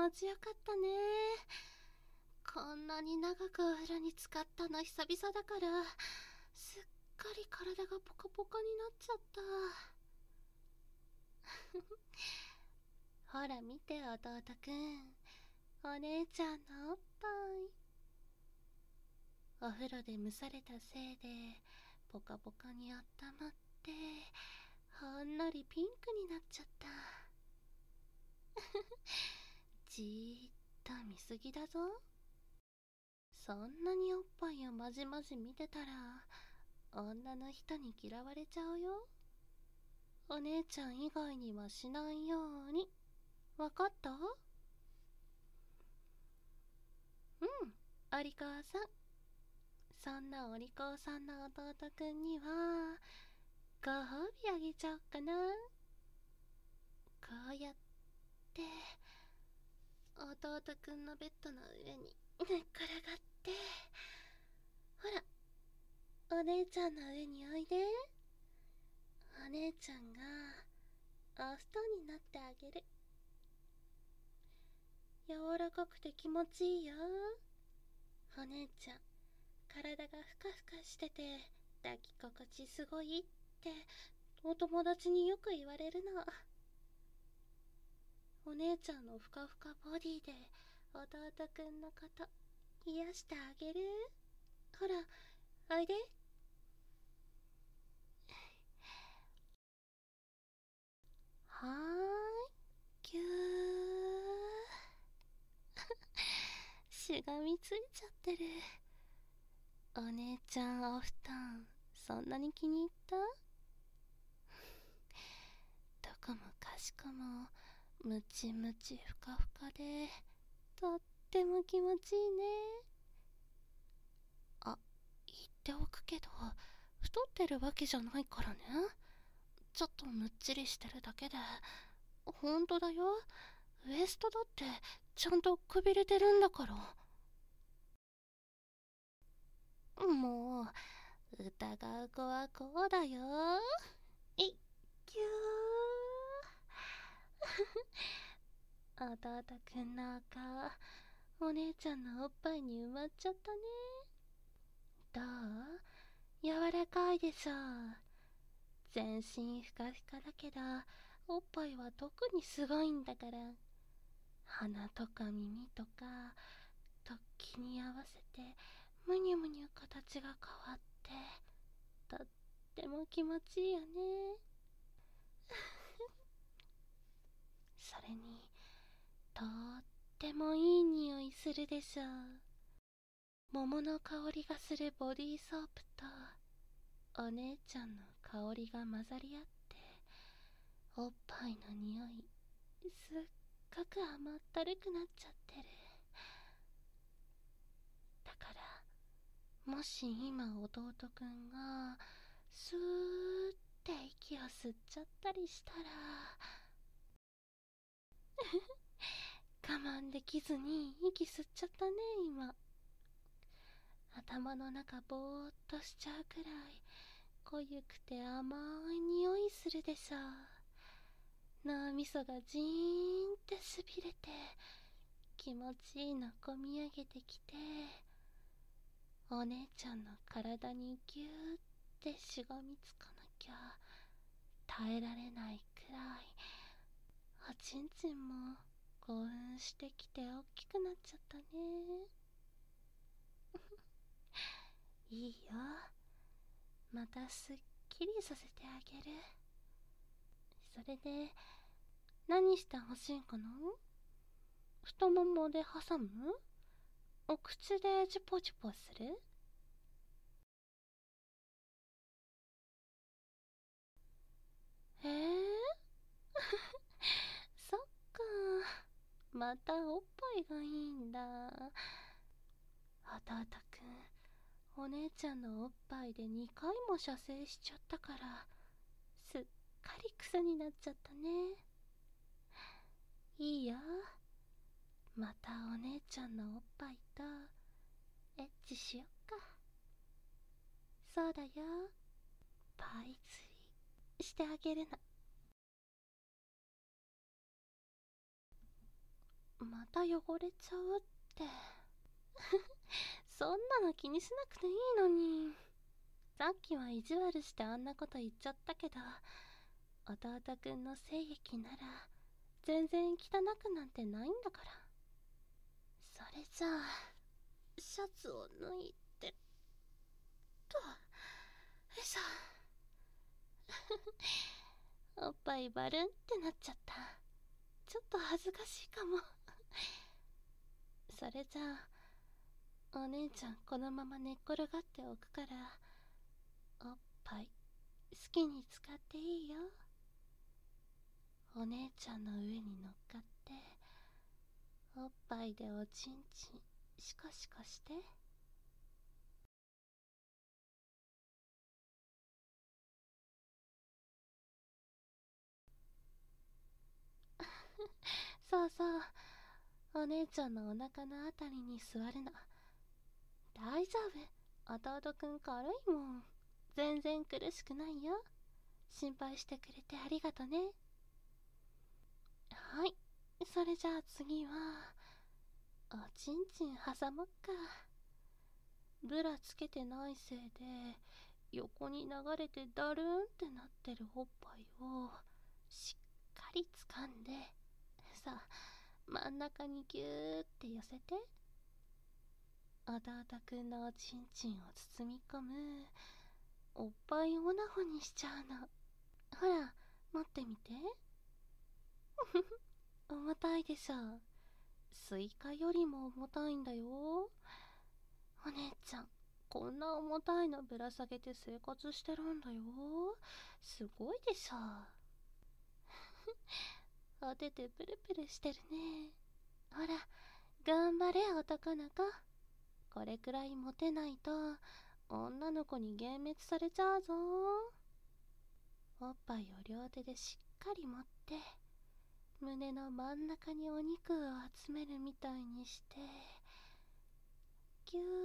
持ちよかったね。こんなに長くお風呂に浸かったの久々だから、すっかり体がポカポカになっちゃった。ほら見て弟くん、お姉ちゃんのおっぱい。お風呂で蒸されたせいでポカポカにあったまって、ほんのりピンクになっちゃったじーっと見すぎだぞ。そんなにおっぱいをまじまじ見てたら女の人に嫌われちゃうよ。お姉ちゃん以外にはしないように。わかった？うん、お利口さん。そんなお利口さんの弟くんにはご褒美あげちゃおっかな。こうやって弟くんのベッドの上に寝っ転がって、ほら、お姉ちゃんの上においで。お姉ちゃんがお布団になってあげる。柔らかくて気持ちいいよ。お姉ちゃん、体がふかふかしてて抱き心地すごいってお友達によく言われるの。お姉ちゃんのふかふかボディで弟くんのこと癒してあげる。ほら、おいで。はーい、ぎゅーしがみついちゃってる。お姉ちゃんお布団そんなに気に入った？どこもかしこもムチムチふかふかでとっても気持ちいいね。あ、言っておくけど太ってるわけじゃないからね。ちょっとむっちりしてるだけで。ほんとだよ、ウエストだってちゃんとくびれてるんだから。もう疑う子はこうだよ。いっきゅー弟くんのお顔、お姉ちゃんのおっぱいに埋まっちゃったね。どう？柔らかいでしょ。全身ふかふかだけどおっぱいは特にすごいんだから。鼻とか耳とか突起に合わせてむにゅむにゅ形が変わってとっても気持ちいいよね。それにとってもいい匂いするでしょう。桃の香りがするボディーソープとお姉ちゃんの香りが混ざり合っておっぱいの匂いすっごく甘ったるくなっちゃってる。だからもし今弟くんがスーって息を吸っちゃったりしたら我慢できずに息吸っちゃったね今。頭の中ぼーっとしちゃうくらい濃ゆくて甘い匂いするでしょう。脳みそがジーンってしびれて気持ちいいのこみ上げてきて、お姉ちゃんの体にぎゅーってしがみつかなきゃ耐えられないくらいおちんちんも興奮してきて大きくなっちゃったね。いいよ、またすっきりさせてあげる。それで何してほしいかな？太ももで挟む？お口でチュポチュポする？えそっか、またおっぱいがいいんだ。弟くん、お姉ちゃんのおっぱいで2回も射精しちゃったからすっかり癖になっちゃったね。いいよ、またお姉ちゃんのおっぱいとエッチしよっか。そうだよ、パイ釣りしてあげるの。 また汚れちゃうって。そんなの気にしなくていいのに。さっきは意地悪してあんなこと言っちゃったけど、弟くんの精液なら全然汚くなんてないんだから。それじゃあシャツを脱いでと。よいしょ。おっぱいバルンってなっちゃった。ちょっと恥ずかしいかも。それじゃあお姉ちゃんこのまま寝っ転がっておくから、おっぱい好きに使っていいよ。お姉ちゃんの上に乗っかっておっぱいでおちんちんシコシコして。そうそう、お姉ちゃんのお腹のあたりに座るの。大丈夫、弟くん軽いもん。全然苦しくないよ。心配してくれてありがとね。はい、それじゃあ次はおちんちん挟もっか。ブラつけてないせいで横に流れてだるんってなってるおっぱいをしっかり掴んで、さあ真ん中にギューって寄せて、弟くんのおちんちんを包み込むおっぱいオナホにしちゃうの。ほら持ってみて。重たいでしょ。スイカよりも重たいんだよ。お姉ちゃんこんな重たいのぶら下げて生活してるんだよ。すごいでしょ。おててプルプルしてるね。ほら頑張れ男の子。これくらいモテないと女の子に幻滅されちゃうぞ。おっぱいを両手でしっかり持って胸の真ん中にお肉を集めるみたいにして、ぎゅー。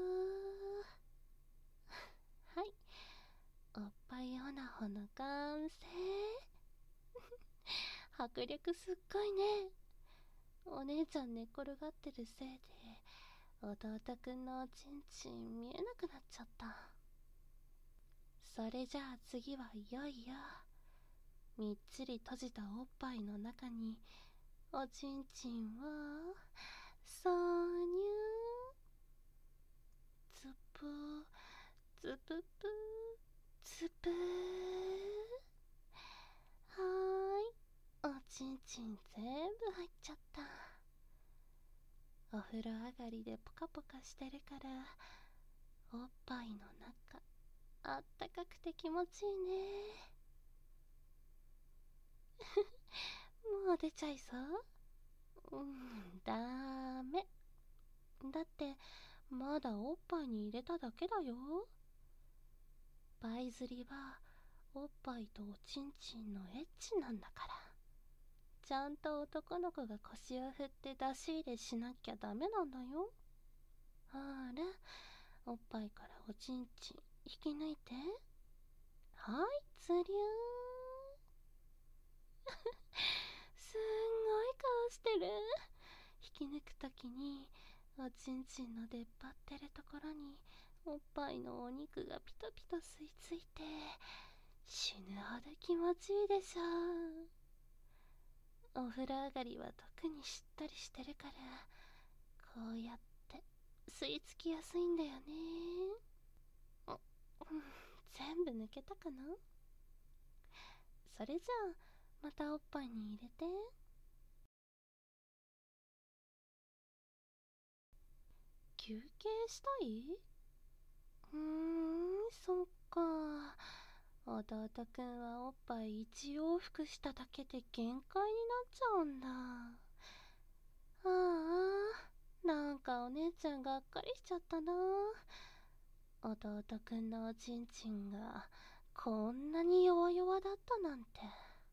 はい、おっぱいオナホの完成。迫力すっごいね。お姉ちゃん寝っ転がってるせいで弟くんのおちんちん見えなくなっちゃった。それじゃあ次はいよいよみっちり閉じたおっぱいの中におちんちんを挿入。つぷつぷぷつぷ。はーい、おちんちん全部入っちゃった。お風呂上がりでポカポカしてるからおっぱいの中あったかくて気持ちいいね。もう出ちゃいそう？ダメ。だってまだおっぱいに入れただけだよ。バイ釣りはおっぱいとおちんちんのエッチなんだから、ちゃんと男の子が腰を振って出し入れしなきゃダメなんだよ。ほらおっぱいからおちんちん引き抜いて。はい、つりゅー。すんごい顔してる。引き抜くときにおちんちんの出っ張ってるところにおっぱいのお肉がピトピト吸い付いて死ぬほど気持ちいいでしょ。お風呂上がりは特にしっとりしてるからこうやって吸い付きやすいんだよね。全部抜けたかな。それじゃあまたおっぱいに入れて。休憩したい？そっか。弟くんはおっぱい一往復しただけで限界になっちゃうんだ。ああ、なんかお姉ちゃんがっかりしちゃったな。弟くんのおちんちんがこんなに弱々だったなんて。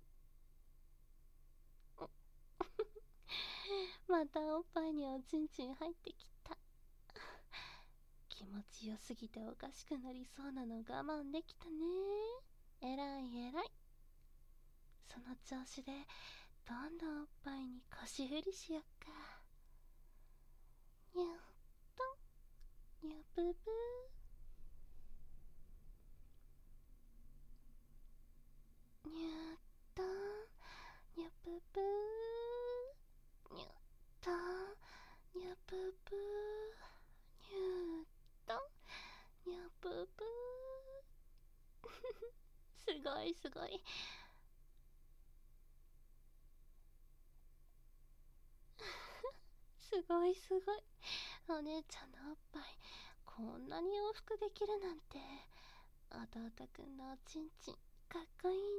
またおっぱいにおちんちん入ってきた。気持ちよすぎておかしくなりそうなの我慢できたね。えらいえらい。その調子でどんどんおっぱいに腰振りしよっか。 ぷぷにゅっとにゅぷぷにゅっとにゅぷぷにゅっとにゅぷぷすごいすごい。すごいすごい。お姉ちゃんのおっぱいこんなに往復できるなんて。弟くんのおちんちんかっこいいね。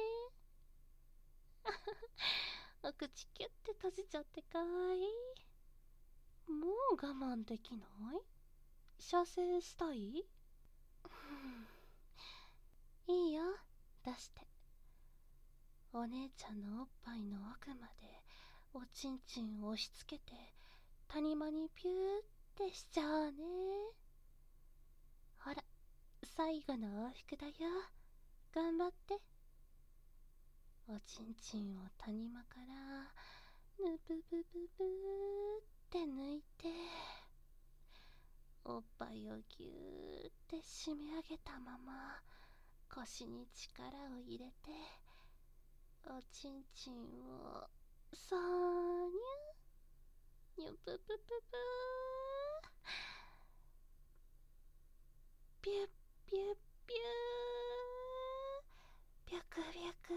お口キュッて閉じちゃってかわいい。もう我慢できない？射精したい？いいよ、出して。お姉ちゃんのおっぱいの奥までおちんちん押し付けて谷間にピューってしちゃおうね。ほら、最後の往復だよ。頑張って。おちんちんを谷間からぬぷぷぷぷって抜いて、おっぱいをぎゅーって締め上げたまま腰に力を入れて、おちんちんをさーにゅにゅぷぷぷぷピュッピュッピュー、ピュクピュクピュクピュ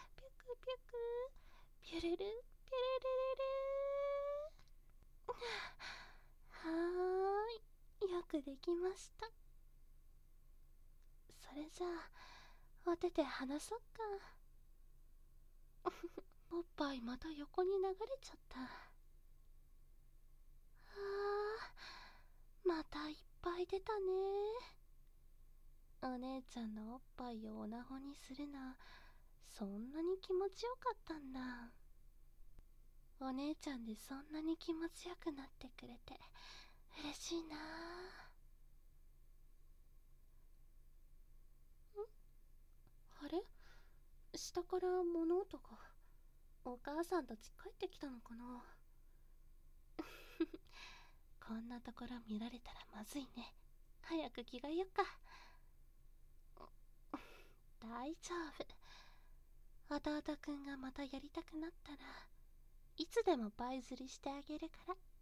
クピュルルピュルルルル。はーい、よくできました。それじゃあお手で離そっか。おっぱいまた横に流れちゃった。またいっぱい出たね。お姉ちゃんのおっぱいをおなほにするのそんなに気持ちよかったんだ。お姉ちゃんでそんなに気持ちよくなってくれて嬉しいな。あれ、下から物音が。お母さんたち帰ってきたのかな。こんなところ見られたらまずいね。早く着替えよっか。大丈夫。弟くんがまたやりたくなったらいつでも倍釣りしてあげるから。